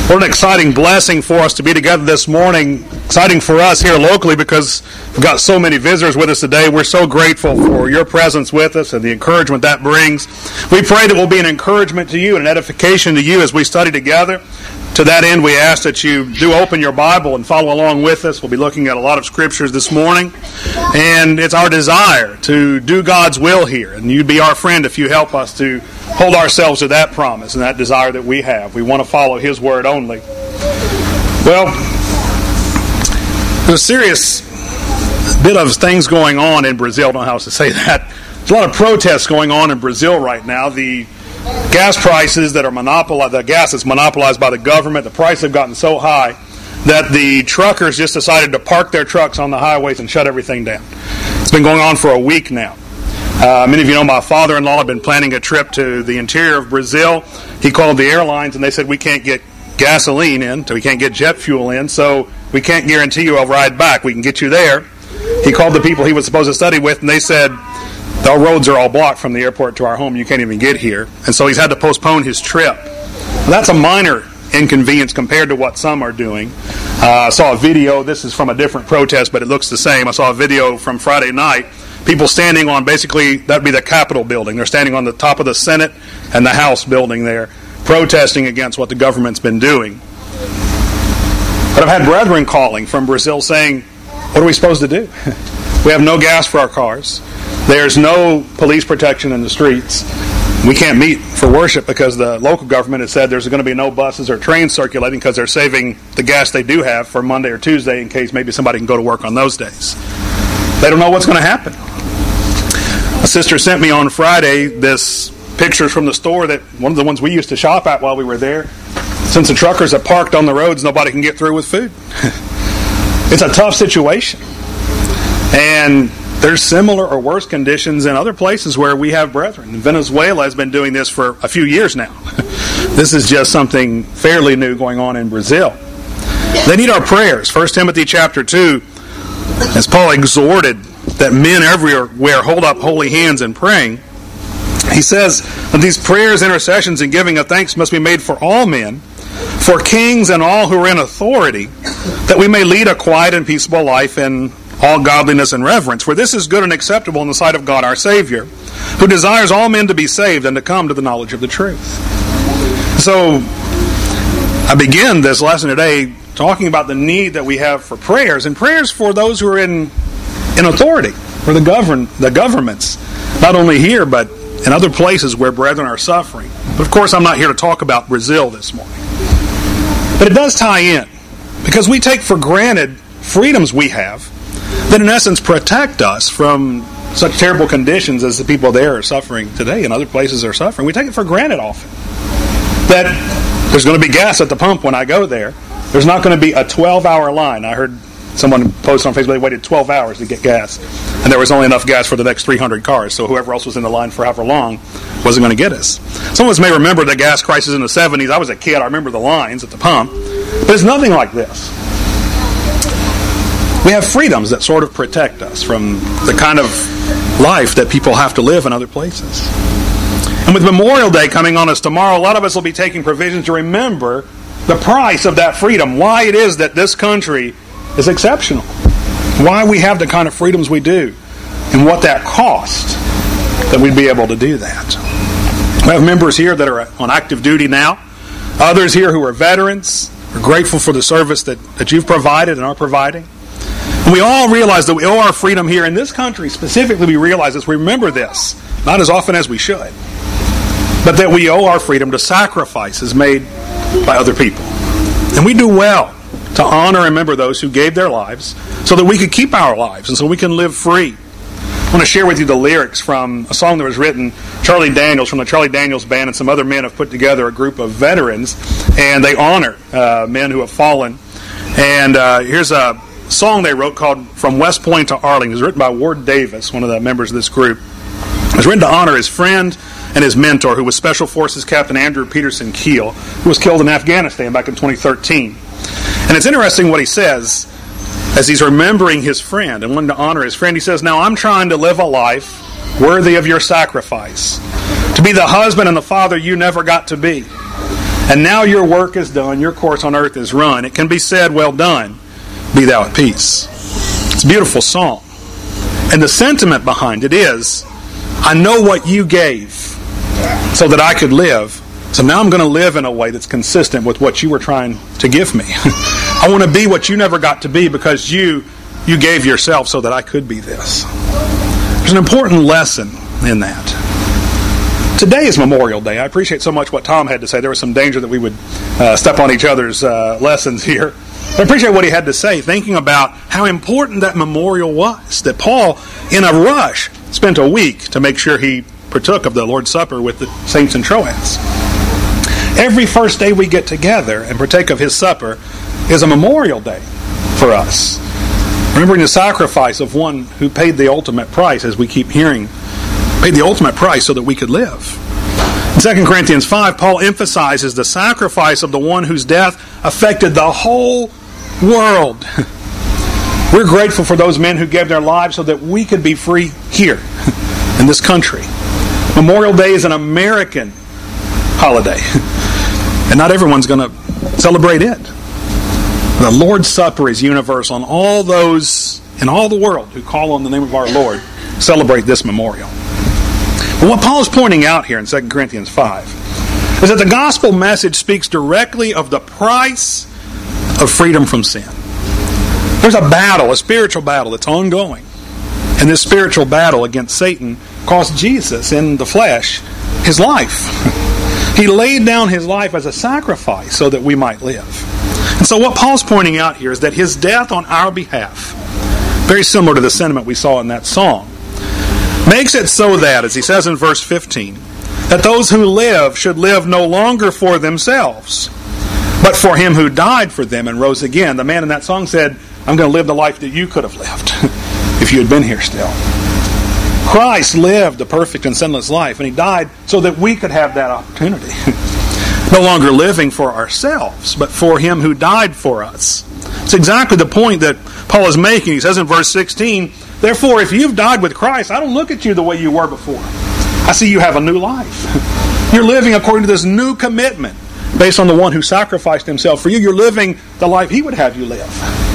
What an exciting blessing for us to be together this morning. Exciting for us here locally because we've got so many visitors with us today. We're so grateful for your presence with us and the encouragement that brings. We pray that we'll be an encouragement to you and an edification to you as we study together. To that end, we ask that you do open your Bible and follow along with us. We'll be looking at a lot of scriptures this morning. And it's our desire to do God's will here. And you'd be our friend if you help us to hold ourselves to that promise and that desire that we have. We want to follow His Word only. Well, there's a serious bit of things going on in Brazil. I don't know how else to say that. There's a lot of protests going on in Brazil right now. The gas prices that are monopolized, the gas that's monopolized by the government, the prices have gotten so high that the truckers just decided to park their trucks on the highways and shut everything down. It's been going on for a week now. Many of you know my father-in-law had been planning a trip to the interior of Brazil. He called the airlines and they said, we can't get gasoline in, so we can't get jet fuel in, so we can't guarantee you a ride back. We can get you there. He called the people he was supposed to study with and they said, the roads are all blocked from the airport to our home. You can't even get here. And so he's had to postpone his trip. Well, that's a minor inconvenience compared to what some are doing. I saw a video. This is from a different protest, but it looks the same. I saw a video from Friday night. People standing on basically, that'd be the Capitol building. They're standing on the top of the Senate and the House building there, protesting against what the government's been doing. But I've had brethren calling from Brazil saying, what are we supposed to do? We have no gas for our cars. There's no police protection in the streets. We can't meet for worship because the local government has said there's going to be no buses or trains circulating because they're saving the gas they do have for Monday or Tuesday in case maybe somebody can go to work on those days. They don't know what's going to happen. A sister sent me on Friday this pictures from the store that one of the ones we used to shop at while we were there. Since the truckers are parked on the roads, nobody can get through with food. It's a tough situation. And there's similar or worse conditions in other places where we have brethren. Venezuela has been doing this for a few years now. This is just something fairly new going on in Brazil. They need our prayers. 1 Timothy chapter 2, as Paul exhorted that men everywhere hold up holy hands in praying, he says that these prayers, intercessions, and giving of thanks must be made for all men, for kings and all who are in authority, that we may lead a quiet and peaceable life in all godliness and reverence. For this is good and acceptable in the sight of God our Savior, who desires all men to be saved and to come to the knowledge of the truth. So, I begin this lesson today talking about the need that we have for prayers, and prayers for those who are in authority, for the governments, not only here, but in other places where brethren are suffering. But of course, I'm not here to talk about Brazil this morning. But it does tie in, because we take for granted freedoms we have that in essence protect us from such terrible conditions as the people there are suffering today and other places are suffering. We take it for granted often that there's going to be gas at the pump when I go there. There's not going to be a 12-hour line. I heard someone post on Facebook they waited 12 hours to get gas, and there was only enough gas for the next 300 cars, so whoever else was in the line for however long wasn't going to get us. Some of us may remember the gas crisis in the 70s. I was a kid. I remember the lines at the pump. But it's nothing like this. We have freedoms that sort of protect us from the kind of life that people have to live in other places. And with Memorial Day coming on us tomorrow, a lot of us will be taking provisions to remember the price of that freedom, why it is that this country is exceptional, why we have the kind of freedoms we do, and what that cost that we'd be able to do that. We have members here that are on active duty now, others here who are veterans. We're grateful for the service that you've provided and are providing. And we all realize that we owe our freedom here in this country. Specifically, we realize this. We remember this, not as often as we should, but that we owe our freedom to sacrifices made by other people. And we do well to honor and remember those who gave their lives so that we could keep our lives and so we can live free. I want to share with you the lyrics from a song that was written. Charlie Daniels from the Charlie Daniels Band and some other men have put together a group of veterans, and they honor men who have fallen. And here's a song they wrote called From West Point to Arlington. It was written by Ward Davis, one of the members of this group. It was written to honor his friend and his mentor, who was Special Forces Captain Andrew Peterson Keel, who was killed in Afghanistan back in 2013. And it's interesting what he says as he's remembering his friend and wanting to honor his friend. He says, "Now I'm trying to live a life worthy of your sacrifice, to be the husband and the father you never got to be, And now your work is done, your course on earth is run. It can be said, well done, be thou at peace. It's a beautiful song. And the sentiment behind it is, I know what you gave so that I could live. So now I'm going to live in a way that's consistent with what you were trying to give me. I want to be what you never got to be because you gave yourself so that I could be this. There's an important lesson in that. Today is Memorial Day. I appreciate so much what Tom had to say. There was some danger that we would step on each other's lessons here. But I appreciate what he had to say, thinking about how important that memorial was. That Paul, in a rush, spent a week to make sure he partook of the Lord's Supper with the saints in Troas. Every first day we get together and partake of His supper is a memorial day for us. Remembering the sacrifice of one who paid the ultimate price, as we keep hearing, paid the ultimate price so that we could live. In 2 Corinthians 5, Paul emphasizes the sacrifice of the one whose death affected the whole world. We're grateful for those men who gave their lives so that we could be free here in this country. Memorial Day is an American holiday, and not everyone's going to celebrate it. The Lord's Supper is universal, and all those in all the world who call on the name of our Lord celebrate this memorial. But what Paul is pointing out here in 2 Corinthians 5 is that the gospel message speaks directly of the price of freedom from sin. There's a battle, a spiritual battle that's ongoing. And this spiritual battle against Satan cost Jesus in the flesh His life. He laid down His life as a sacrifice so that we might live. And so what Paul's pointing out here is that His death on our behalf, very similar to the sentiment we saw in that song, makes it so that, as he says in verse 15, that those who live should live no longer for themselves, but for Him who died for them and rose again. The man in that song said, I'm going to live the life that you could have lived if you had been here still. Christ lived a perfect and sinless life, and He died so that we could have that opportunity. No longer living for ourselves, but for Him who died for us. It's exactly the point that Paul is making. He says in verse 16, therefore, if you've died with Christ, I don't look at you the way you were before. I see you have a new life. You're living according to this new commitment based on the one who sacrificed Himself for you. You're living the life He would have you live.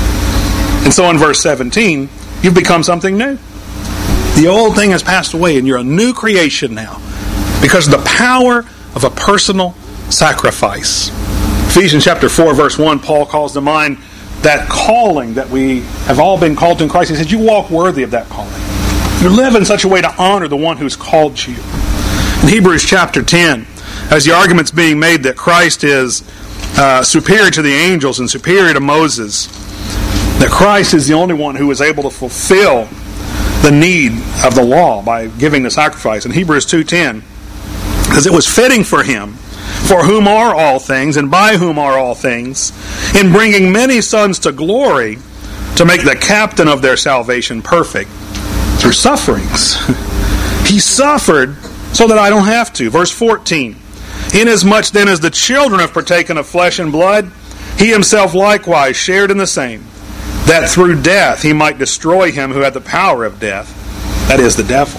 And so in verse 17, you've become something new. The old thing has passed away and you're a new creation now because of the power of a personal sacrifice. Ephesians chapter 4 verse 1, Paul calls to mind that calling that we have all been called to in Christ. He said, you walk worthy of that calling. You live in such a way to honor the one who's called you. In Hebrews chapter 10, as the argument's being made that Christ is superior to the angels and superior to Moses, that Christ is the only one who is able to fulfill the need of the law by giving the sacrifice. In Hebrews 2:10, because it was fitting for Him, for whom are all things, and by whom are all things, in bringing many sons to glory, to make the captain of their salvation perfect through sufferings. He suffered so that I don't have to. Verse 14, inasmuch then as the children have partaken of flesh and blood, He Himself likewise shared in the same, that through death He might destroy him who had the power of death, that is, the devil.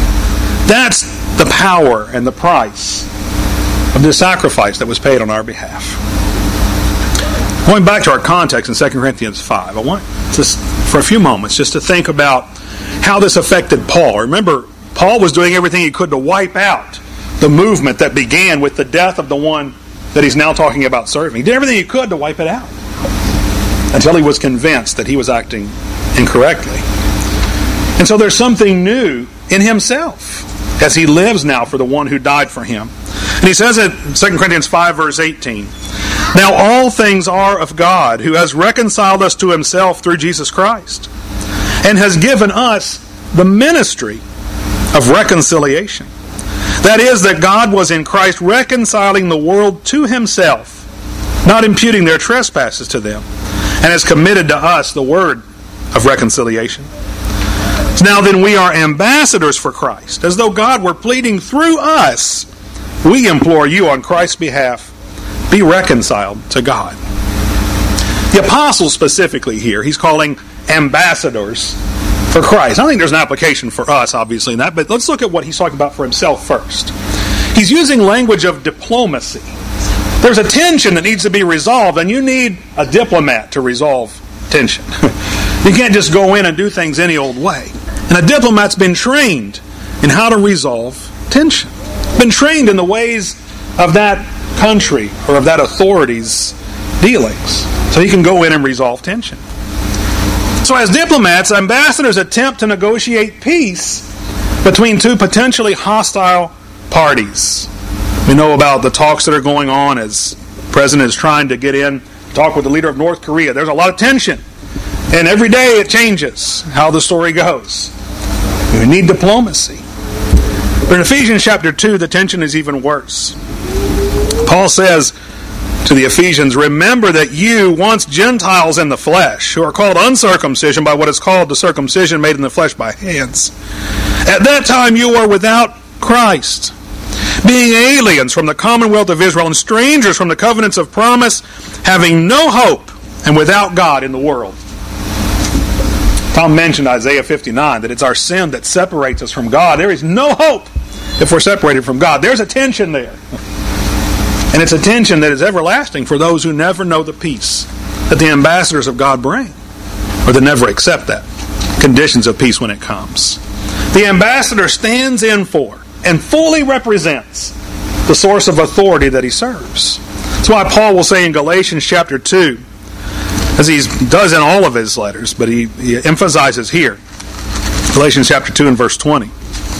That's the power and the price of the sacrifice that was paid on our behalf. Going back to our context in 2 Corinthians 5, I want just for a few moments just to think about how this affected Paul. Remember, Paul was doing everything he could to wipe out the movement that began with the death of the one that he's now talking about serving. He did everything he could to wipe it out until he was convinced that he was acting incorrectly. And so there's something new in himself as he lives now for the one who died for him. And he says in 2 Corinthians 5 verse 18, now all things are of God, who has reconciled us to Himself through Jesus Christ, and has given us the ministry of reconciliation. That is, that God was in Christ reconciling the world to Himself, not imputing their trespasses to them, and has committed to us the word of reconciliation. So now then we are ambassadors for Christ, as though God were pleading through us. We implore you on Christ's behalf, be reconciled to God. The apostle specifically here, he's calling ambassadors for Christ. I think there's an application for us, obviously, in that, but let's look at what he's talking about for himself first. He's using language of diplomacy There's a tension that needs to be resolved, and you need a diplomat to resolve tension. You can't just go in and do things any old way. And a diplomat's been trained in how to resolve tension. Been trained in the ways of that country or of that authority's dealings. So he can go in and resolve tension. So as diplomats, ambassadors attempt to negotiate peace between two potentially hostile parties. We know about the talks that are going on as the president is trying to get in, talk with the leader of North Korea. There's a lot of tension. And every day it changes how the story goes. We need diplomacy. But in Ephesians chapter 2, the tension is even worse. Paul says to the Ephesians, "Remember that you, once Gentiles in the flesh, who are called uncircumcision by what is called the circumcision made in the flesh by hands, at that time you were without Christ, being aliens from the commonwealth of Israel and strangers from the covenants of promise, having no hope and without God in the world." Tom mentioned Isaiah 59, that it's our sin that separates us from God. There is no hope if we're separated from God. There's a tension there. And it's a tension that is everlasting for those who never know the peace that the ambassadors of God bring, or that never accept that conditions of peace when it comes. The ambassador stands in for and fully represents the source of authority that he serves. That's why Paul will say in Galatians chapter 2, as he does in all of his letters, but he emphasizes here, Galatians chapter 2 and verse 20,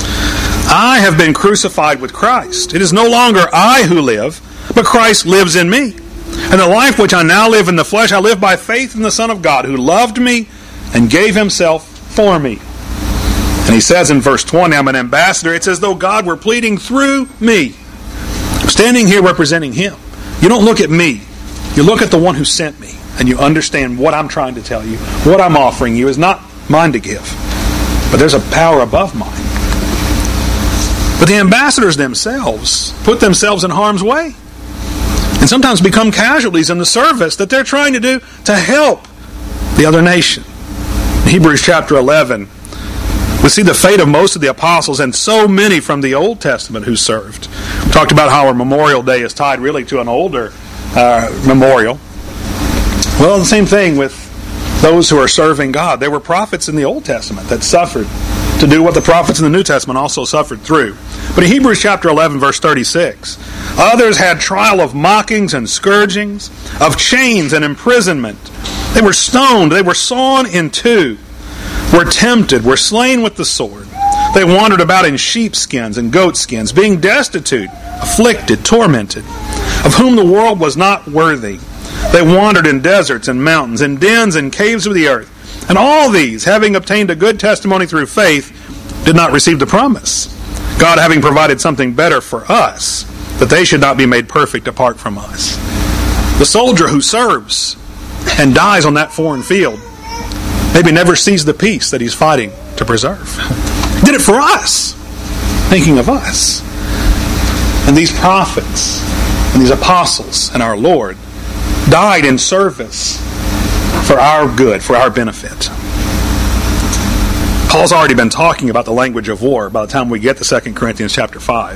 "I have been crucified with Christ. It is no longer I who live, but Christ lives in me. And the life which I now live in the flesh, I live by faith in the Son of God, who loved me and gave himself for me." And he says in verse 20, "I'm an ambassador. It's as though God were pleading through me." I'm standing here representing him. You don't look at me. You look at the one who sent me, and you understand what I'm trying to tell you. What I'm offering you is not mine to give, but there's a power above mine. But the ambassadors themselves put themselves in harm's way and sometimes become casualties in the service that they're trying to do to help the other nation. In Hebrews chapter 11, we see the fate of most of the apostles and so many from the Old Testament who served. We talked about how our Memorial Day is tied really to an older memorial. Well, the same thing with those who are serving God. There were prophets in the Old Testament that suffered to do what the prophets in the New Testament also suffered through. But in Hebrews chapter 11, verse 36, "Others had trial of mockings and scourgings, of chains and imprisonment. They were stoned, they were sawn in two, were tempted, were slain with the sword. They wandered about in sheepskins and goatskins, being destitute, afflicted, tormented, of whom the world was not worthy. They wandered in deserts and mountains, in dens and caves of the earth. And all these, having obtained a good testimony through faith, did not receive the promise, God having provided something better for us, that they should not be made perfect apart from us." The soldier who serves and dies on that foreign field maybe never sees the peace that he's fighting to preserve. He did it for us, thinking of us. And these prophets and these apostles and our Lord died in service for our good, for our benefit. Paul's already been talking about the language of war by the time we get to 2 Corinthians chapter 5.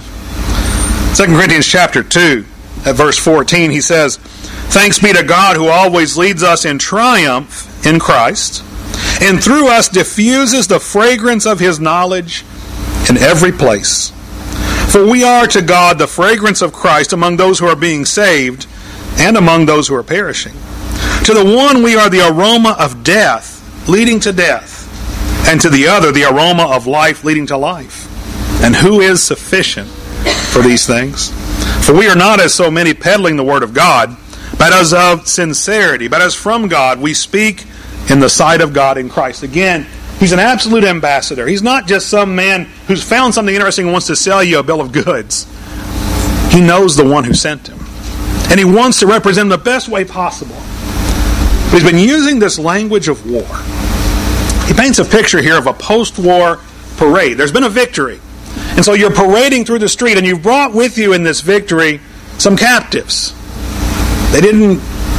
2 Corinthians chapter 2, at verse 14, he says, "Thanks be to God who always leads us in triumph in Christ, and through us diffuses the fragrance of his knowledge in every place. For we are to God the fragrance of Christ among those who are being saved and among those who are perishing. To the one we are the aroma of death, leading to death, and to the other the aroma of life, leading to life. And who is sufficient for these things? For we are not as so many peddling the word of God, but as of sincerity, but as from God we speak in the sight of God in Christ." Again, he's an absolute ambassador. He's not just some man who's found something interesting and wants to sell you a bill of goods. He knows the one who sent him, and he wants to represent him the best way possible. But he's been using this language of war. He paints a picture here of a post-war parade. There's been a victory. And so you're parading through the street, and you've brought with you in this victory some captives. They didn't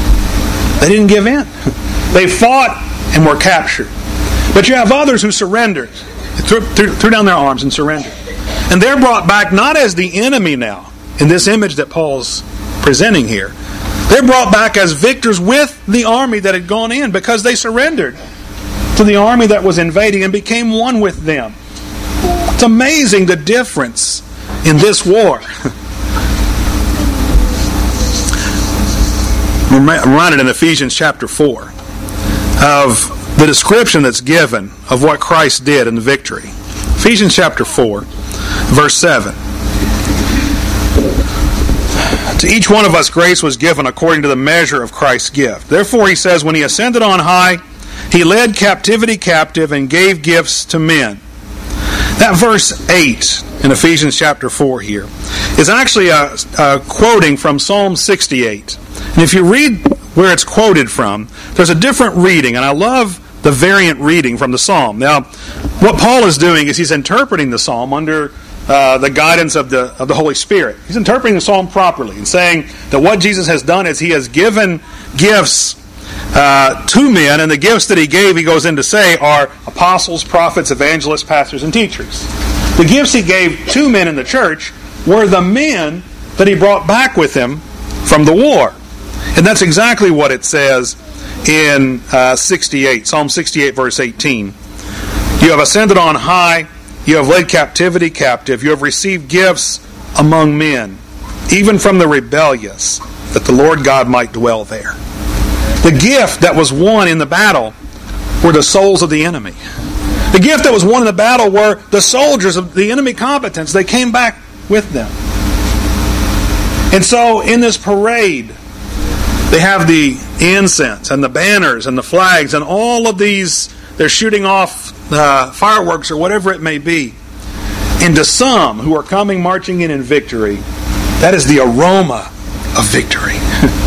give in. They fought and were captured. But you have others who surrendered, threw down their arms and surrendered. And they're brought back not as the enemy now, in this image that Paul's presenting here. They're brought back as victors with the army that had gone in because they surrendered to the army that was invading and became one with them. It's amazing the difference in this war. I'm reminded in Ephesians chapter 4 of the description that's given of what Christ did in the victory. Ephesians chapter 4, verse 7. To each one of us grace was given according to the measure of Christ's gift. Therefore, he says, when he ascended on high, he led captivity captive and gave gifts to men. That verse 8 in Ephesians chapter 4 here is actually a quoting from Psalm 68. And if you read where it's quoted from, there's a different reading, and I love the variant reading from the psalm. Now, what Paul is doing is he's interpreting the psalm under the guidance of the Holy Spirit. He's interpreting the psalm properly and saying that what Jesus has done is he has given gifts to men, and the gifts that he gave, he goes in to say, are apostles, prophets, evangelists, pastors, and teachers. The gifts he gave to men in the church were the men that he brought back with him from the war. And that's exactly what it says in 68, Psalm 68, verse 18. You have ascended on high, you have led captivity captive, you have received gifts among men, even from the rebellious, that the Lord God might dwell there. The gift that was won in the battle were the souls of the enemy. The gift that was won in the battle were the soldiers of the enemy combatants. They came back with them. And so in this parade, they have the incense and the banners and the flags and all of these. They're shooting off fireworks or whatever it may be. And to some who are coming marching in victory, that is the aroma of victory.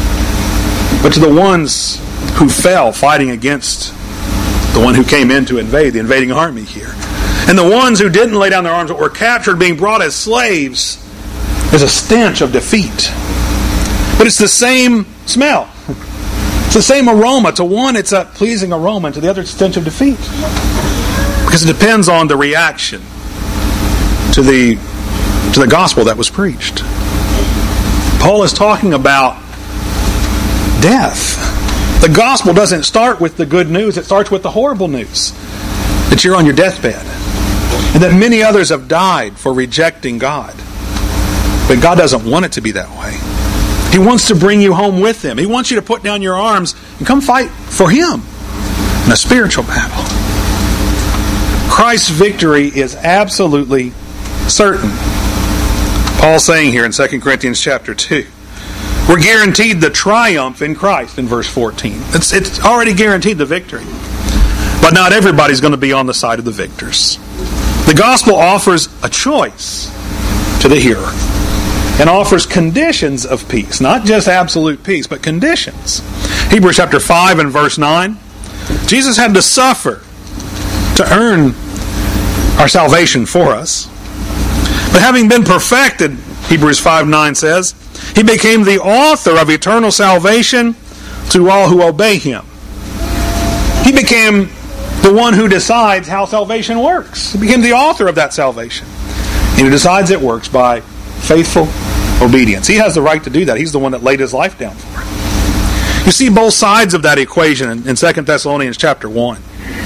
But to the ones who fell fighting against the one who came in to invade, the invading army here, and the ones who didn't lay down their arms but were captured, being brought as slaves, there's a stench of defeat. But it's the same smell. It's the same aroma. To one, it's a pleasing aroma, and to the other, it's a stench of defeat. Because it depends on the reaction to the gospel that was preached. Paul is talking about death. The gospel doesn't start with the good news. It starts with the horrible news that you're on your deathbed and that many others have died for rejecting God. But God doesn't want it to be that way. He wants to bring you home with Him. He wants you to put down your arms and come fight for Him in a spiritual battle. Christ's victory is absolutely certain. Paul's saying here in 2 Corinthians chapter 2, we're guaranteed the triumph in Christ in verse 14. It's already guaranteed the victory. But not everybody's going to be on the side of the victors. The gospel offers a choice to the hearer and offers conditions of peace. Not just absolute peace, but conditions. Hebrews chapter 5 and verse 9. Jesus had to suffer to earn our salvation for us. But having been perfected, Hebrews 5:9 says, He became the author of eternal salvation to all who obey Him. He became the one who decides how salvation works. He became the author of that salvation. And He decides it works by faithful obedience. He has the right to do that. He's the one that laid His life down for it. You see both sides of that equation in 2 Thessalonians chapter 1.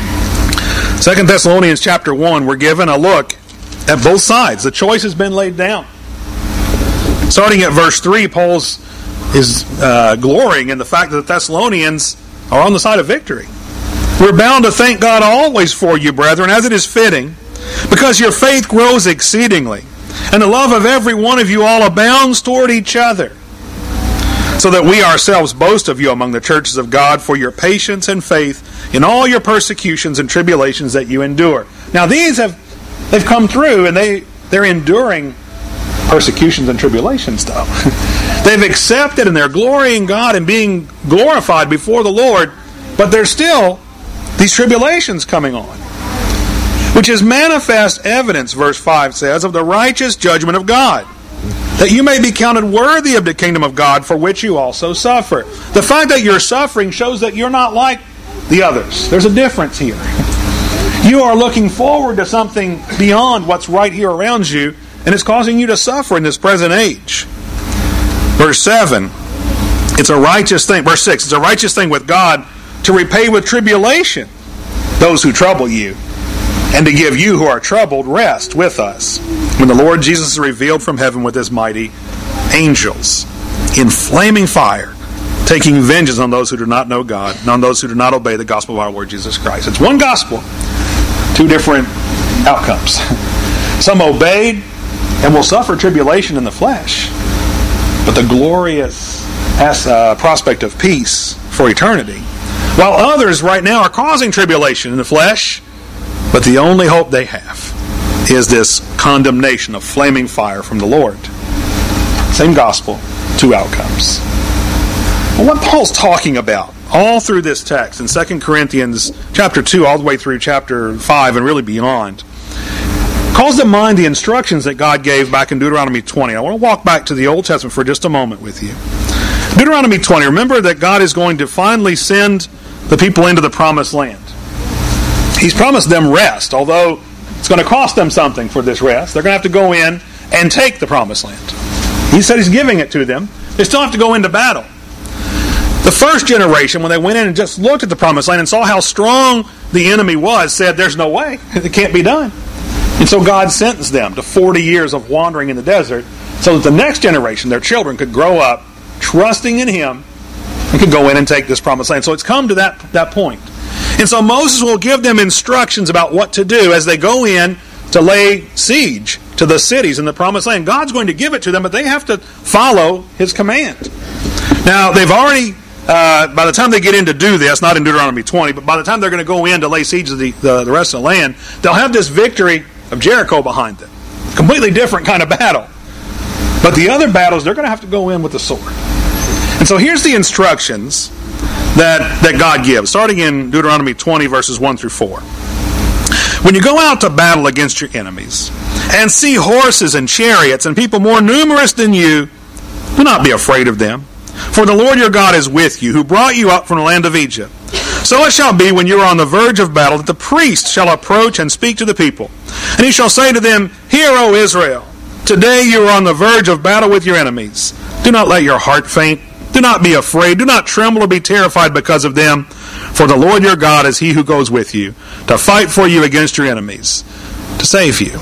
2 Thessalonians chapter 1, we're given a look at both sides. The choice has been laid down. Starting at verse 3, Paul is glorying in the fact that the Thessalonians are on the side of victory. We're bound to thank God always for you, brethren, as it is fitting, because your faith grows exceedingly, and the love of every one of you all abounds toward each other, so that we ourselves boast of you among the churches of God for your patience and faith in all your persecutions and tribulations that you endure. Now they've come through, and they're enduring persecutions and tribulations, though. They've accepted, and they're glorying God and being glorified before the Lord, but there's still these tribulations coming on, which is manifest evidence, verse 5 says, of the righteous judgment of God, that you may be counted worthy of the kingdom of God, for which you also suffer. The fact that you're suffering shows that you're not like the others. There's a difference here. You are looking forward to something beyond what's right here around you, and it's causing you to suffer in this present age. Verse 7, it's a righteous thing. Verse 6, it's a righteous thing with God to repay with tribulation those who trouble you, and to give you who are troubled rest with us, when the Lord Jesus is revealed from heaven with his mighty angels, in flaming fire, taking vengeance on those who do not know God, and on those who do not obey the gospel of our Lord Jesus Christ. It's one gospel, two different outcomes. Some obeyed and will suffer tribulation in the flesh, but the glorious prospect of peace for eternity. While others right now are causing tribulation in the flesh, but the only hope they have is this condemnation of flaming fire from the Lord. Same gospel, two outcomes. Well, what Paul's talking about all through this text in 2 Corinthians chapter 2 all the way through chapter 5 and really beyond, calls to mind the instructions that God gave back in Deuteronomy 20. I want to walk back to the Old Testament for just a moment with you. Deuteronomy 20, remember that God is going to finally send the people into the promised land. He's promised them rest, although it's going to cost them something for this rest. They're going to have to go in and take the promised land. He said he's giving it to them. They still have to go into battle. The first generation, when they went in and just looked at the promised land and saw how strong the enemy was, said, there's no way. It can't be done. And so God sentenced them to 40 years of wandering in the desert so that the next generation, their children, could grow up trusting in Him and could go in and take this promised land. So it's come to that point. And so Moses will give them instructions about what to do as they go in to lay siege to the cities in the promised land. God's going to give it to them, but they have to follow His command. Now, they've already, by the time they get in to do this, not in Deuteronomy 20, but by the time they're going to go in to lay siege to the rest of the land, they'll have this victory of Jericho behind them. Completely different kind of battle. But the other battles, they're going to have to go in with the sword. And so here's the instructions that God gives, starting in Deuteronomy 20, verses 1 through 4. When you go out to battle against your enemies, and see horses and chariots and people more numerous than you, do not be afraid of them. For the Lord your God is with you, who brought you up from the land of Egypt. So it shall be when you are on the verge of battle, that the priest shall approach and speak to the people. And he shall say to them, Hear, O Israel, today you are on the verge of battle with your enemies. Do not let your heart faint. Do not be afraid. Do not tremble or be terrified because of them. For the Lord your God is He who goes with you, to fight for you against your enemies, to save you.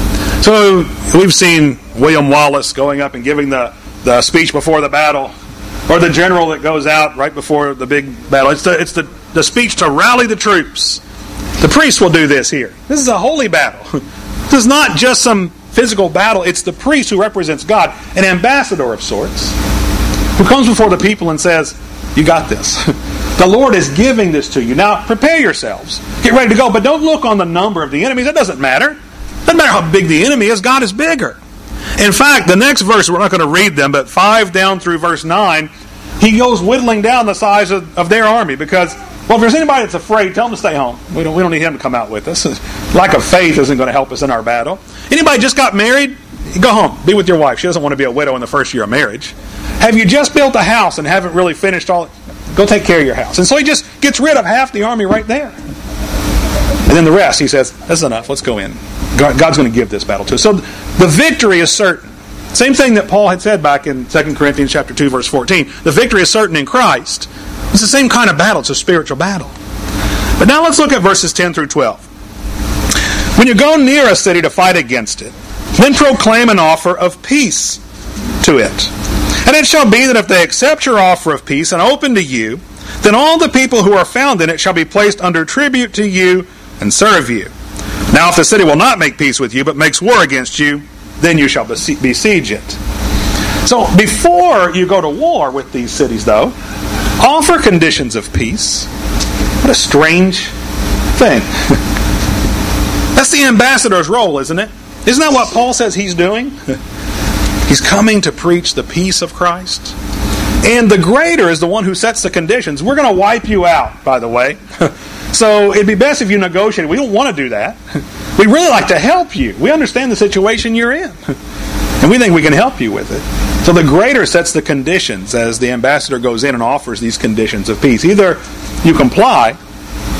So we've seen William Wallace going up and giving the speech before the battle, or the general that goes out right before the big battle. It's the speech to rally the troops. The priest will do this here. This is a holy battle. This is not just some physical battle. It's the priest who represents God, an ambassador of sorts, who comes before the people and says, you got this. The Lord is giving this to you. Now, prepare yourselves. Get ready to go. But don't look on the number of the enemies. That doesn't matter. It doesn't matter how big the enemy is. God is bigger. In fact, the next verse, we're not going to read them, but 5 down through verse 9, he goes whittling down the size of their army. Because, well, if there's anybody that's afraid, tell them to stay home. We don't need him to come out with us. Lack of faith isn't going to help us in our battle. Anybody just got married? Go home. Be with your wife. She doesn't want to be a widow in the first year of marriage. Have you just built a house and haven't really finished all? Go take care of your house. And so he just gets rid of half the army right there. And then the rest, he says, that's enough. Let's go in. God's going to give this battle to us. So the victory is certain. Same thing that Paul had said back in 2 Corinthians chapter 2, verse 14. The victory is certain in Christ. It's the same kind of battle. It's a spiritual battle. But now let's look at verses 10 through 12. When you go near a city to fight against it, then proclaim an offer of peace to it. And it shall be that if they accept your offer of peace and open to you, then all the people who are found in it shall be placed under tribute to you and serve you. Now if the city will not make peace with you, but makes war against you, then you shall besiege it. So before you go to war with these cities, though, offer conditions of peace. What a strange thing. That's the ambassador's role, isn't it? Isn't that what Paul says he's doing? He's coming to preach the peace of Christ. And the greater is the one who sets the conditions. We're going to wipe you out, by the way. So it'd be best if you negotiate. We don't want to do that. We'd really like to help you. We understand the situation you're in. And we think we can help you with it. So the greater sets the conditions as the ambassador goes in and offers these conditions of peace. Either you comply,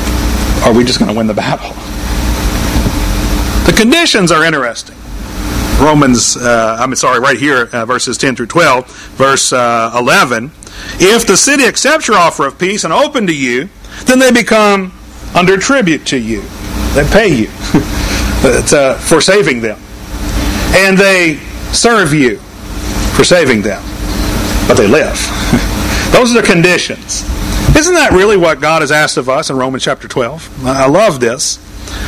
or we're just going to win the battle. The conditions are interesting. right here, verses 10 through 12, verse 11. If the city accepts your offer of peace and open to you, then they become under tribute to you. They pay you for saving them. And they serve you for saving them. But they live. Those are the conditions. Isn't that really what God has asked of us in Romans chapter 12? I love this.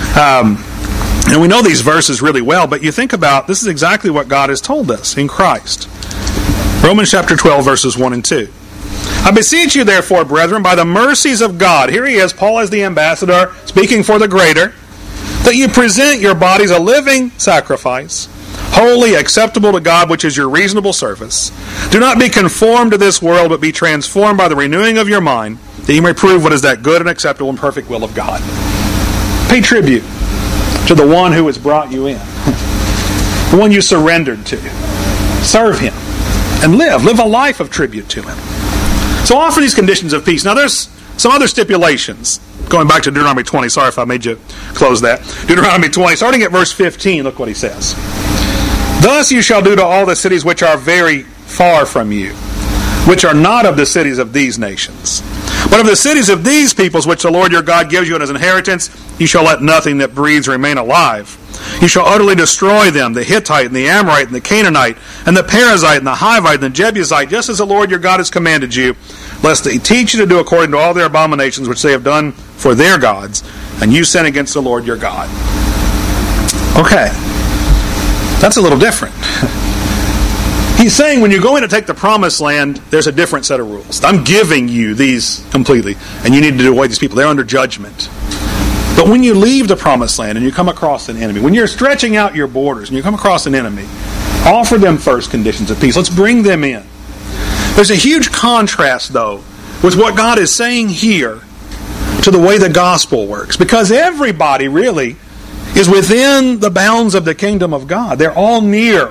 And we know these verses really well, but you think about, this is exactly what God has told us in Christ. Romans chapter 12, verses 1 and 2. I beseech you, therefore, brethren, by the mercies of God, here he is, Paul as the ambassador, speaking for the greater, that you present your bodies a living sacrifice, holy, acceptable to God, which is your reasonable service. Do not be conformed to this world, but be transformed by the renewing of your mind, that you may prove what is that good and acceptable and perfect will of God. Pay tribute to the one who has brought you in, the one you surrendered to. Serve him and live a life of tribute to him. So offer these conditions of peace. Now there's some other stipulations. Going back to Deuteronomy 20, sorry if I made you close that. Deuteronomy 20, starting at verse 15, look what he says. Thus you shall do to all the cities which are very far from you, which are not of the cities of these nations. But of the cities of these peoples which the Lord your God gives you as inheritance, you shall let nothing that breathes remain alive. You shall utterly destroy them, the Hittite and the Amorite and the Canaanite and the Perizzite and the Hivite and the Jebusite, just as the Lord your God has commanded you, lest they teach you to do according to all their abominations which they have done for their gods, and you sin against the Lord your God. Okay, that's a little different. He's saying when you go in to take the promised land, there's a different set of rules. I'm giving you these completely, and you need to do away with these people. They're under judgment. But when you leave the promised land and you come across an enemy, when you're stretching out your borders and you come across an enemy, offer them first conditions of peace. Let's bring them in. There's a huge contrast, though, with what God is saying here to the way the gospel works. Because everybody really is within the bounds of the kingdom of God. They're all near.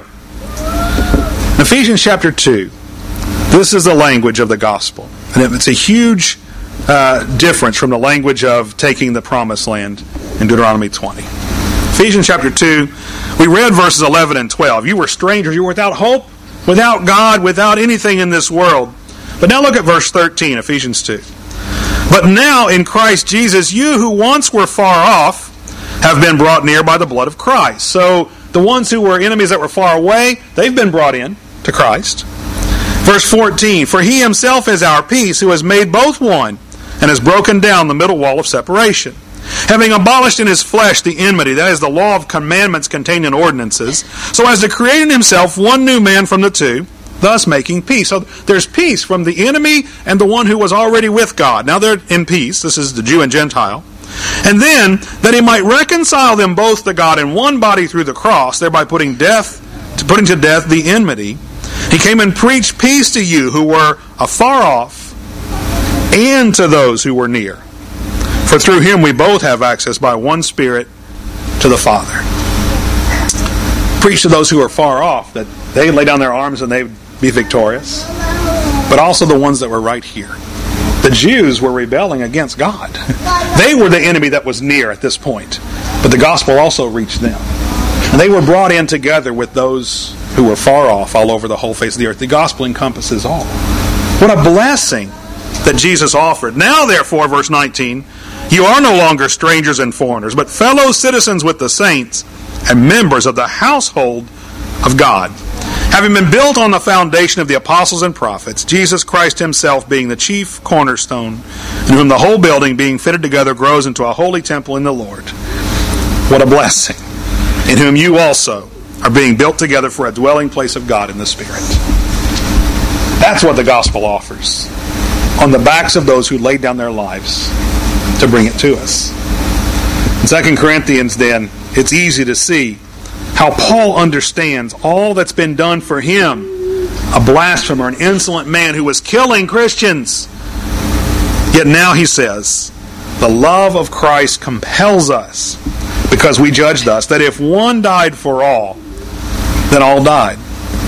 In Ephesians chapter 2, this is the language of the gospel. And it's a huge difference from the language of taking the promised land in Deuteronomy 20. Ephesians chapter 2, we read verses 11 and 12. You were strangers, you were without hope, without God, without anything in this world. But now look at verse 13, Ephesians 2. But now in Christ Jesus, you who once were far off have been brought near by the blood of Christ. So the ones who were enemies that were far away, they've been brought in to Christ. Verse 14, for he himself is our peace, who has made both one, and has broken down the middle wall of separation, having abolished in his flesh the enmity, that is the law of commandments contained in ordinances, so as to create in himself one new man from the two, thus making peace. So there's peace from the enemy and the one who was already with God. Now they're in peace. This is the Jew and Gentile. And then, that he might reconcile them both to God in one body through the cross, thereby putting to death the enmity. He came and preached peace to you who were afar off, and to those who were near. For through him we both have access by one Spirit to the Father. Preach to those who are far off, that they lay down their arms and they would be victorious. But also the ones that were right here. The Jews were rebelling against God. They were the enemy that was near at this point. But the gospel also reached them. And they were brought in together with those who were far off all over the whole face of the earth. The gospel encompasses all. What a blessing that Jesus offered. Now therefore, verse 19, you are no longer strangers and foreigners, but fellow citizens with the saints and members of the household of God, having been built on the foundation of the apostles and prophets, Jesus Christ himself being the chief cornerstone, in whom the whole building being fitted together grows into a holy temple in the Lord. What a blessing. In whom you also are being built together for a dwelling place of God in the Spirit. That's what the gospel offers, on the backs of those who laid down their lives to bring it to us. In 2 Corinthians then, it's easy to see how Paul understands all that's been done for him. A blasphemer, an insolent man who was killing Christians. Yet now he says, the love of Christ compels us, because we judge thus, that if one died for all, then all died.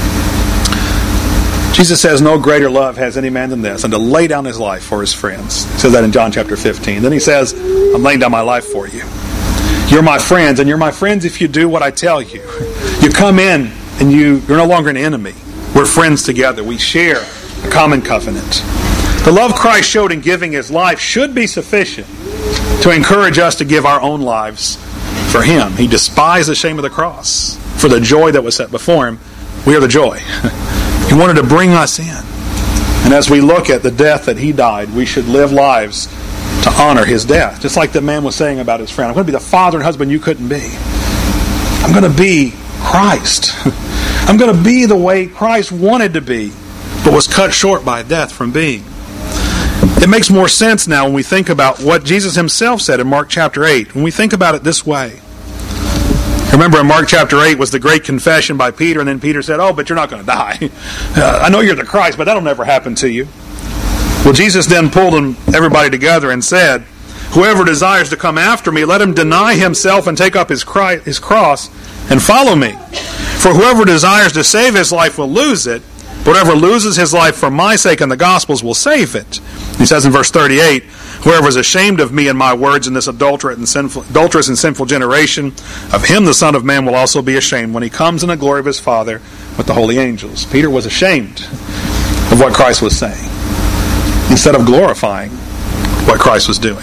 Jesus says, no greater love has any man than this, and to lay down his life for his friends. He says that in John chapter 15. Then he says, I'm laying down my life for you. You're my friends, and you're my friends if you do what I tell you. You You come in and you're no longer an enemy. We're friends together. We share a common covenant. The love Christ showed in giving His life should be sufficient to encourage us to give our own lives for Him. He despised the shame of the cross for the joy that was set before Him. We are the joy. He wanted to bring us in. And as we look at the death that He died, we should live lives to honor His death. Just like the man was saying about his friend, I'm going to be the father and husband you couldn't be. I'm going to be Christ. I'm going to be the way Christ wanted to be, but was cut short by death from being. It makes more sense now when we think about what Jesus Himself said in Mark chapter 8. When we think about it this way. Remember in Mark chapter 8 was the great confession by Peter, and then Peter said, oh, but you're not going to die. I know you're the Christ, but that'll never happen to you. Well, Jesus then pulled everybody together and said, whoever desires to come after me, let him deny himself and take up his cross and follow me. For whoever desires to save his life will lose it, but whoever loses his life for my sake and the gospel's will save it. He says in verse 38, whoever is ashamed of me and my words in this adulterous and sinful generation, of him the Son of Man will also be ashamed when He comes in the glory of His Father with the holy angels. Peter was ashamed of what Christ was saying, instead of glorifying what Christ was doing.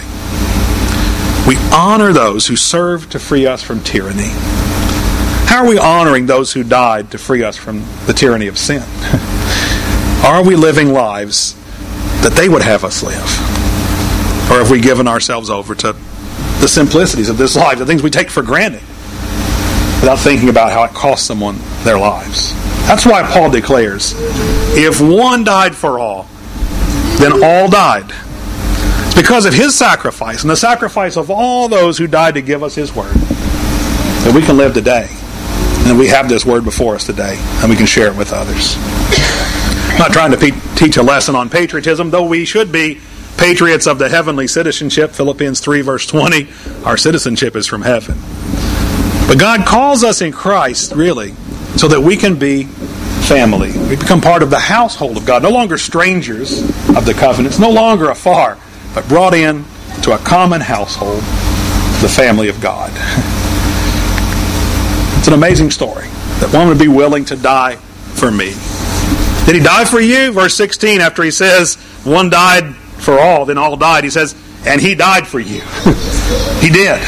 We honor those who serve to free us from tyranny. How are we honoring those who died to free us from the tyranny of sin? Are we living lives that they would have us live? Or have we given ourselves over to the simplicities of this life, the things we take for granted, without thinking about how it costs someone their lives? That's why Paul declares, if one died for all, then all died. It's because of His sacrifice and the sacrifice of all those who died to give us His word that we can live today. And we have this word before us today, and we can share it with others. I'm not trying to teach a lesson on patriotism, though we should be patriots of the heavenly citizenship. Philippians 3 verse 20, our citizenship is from heaven. But God calls us in Christ, really, so that we can be family. We become part of the household of God, no longer strangers of the covenants, no longer afar, but brought in to a common household, the family of God. It's an amazing story that one would be willing to die for me. Did He die for you? Verse 16, after He says, one died for all, then all died, He says, and He died for you. He did.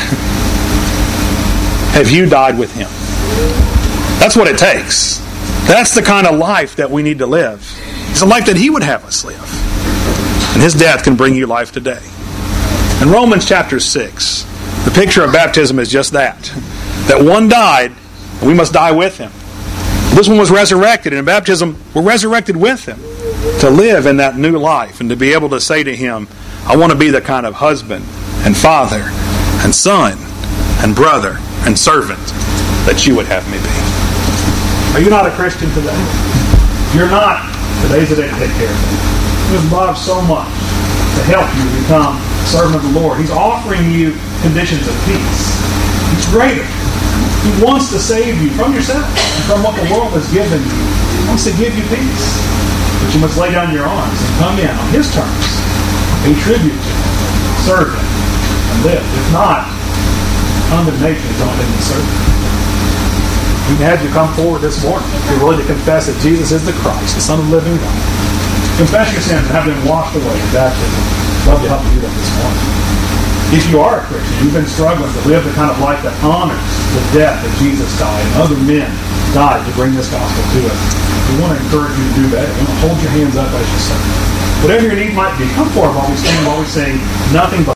Have you died with Him? That's what it takes. That's the kind of life that we need to live. It's a life that He would have us live. And His death can bring you life today. In Romans chapter 6, the picture of baptism is just that. That one died, and we must die with Him. This one was resurrected, and in baptism, we're resurrected with Him to live in that new life and to be able to say to Him, I want to be the kind of husband and father and son and brother and servant that You would have me be. Are you not a Christian today? If you're not, today's the day to take care of it. He has loved so much to help you become a servant of the Lord. He's offering you conditions of peace. He's greater. He wants to save you from yourself and from what the world has given you. He wants to give you peace. But you must lay down your arms and come in on His terms. Pay tribute to Him, serve Him, and live. If not, condemnation is on Him to serve Him. We can have you come forward this morning if you're willing to confess that Jesus is the Christ, the Son of the living God. Confess your sins and have them washed away in baptism. I'd love to help you do that this morning. If you are a Christian, you've been struggling to live the kind of life that honors the death that Jesus died and other men died to bring this gospel to us, we want to encourage you to do better. We want to hold your hands up as you serve. Whatever your need might be, come forward while we stand, while we sing, nothing but